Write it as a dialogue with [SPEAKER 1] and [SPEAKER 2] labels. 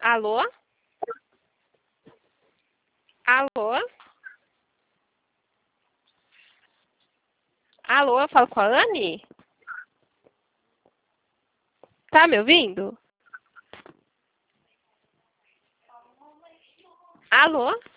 [SPEAKER 1] Alô? Alô? Alô, eu falo com a Anne? Tá me ouvindo? Alô?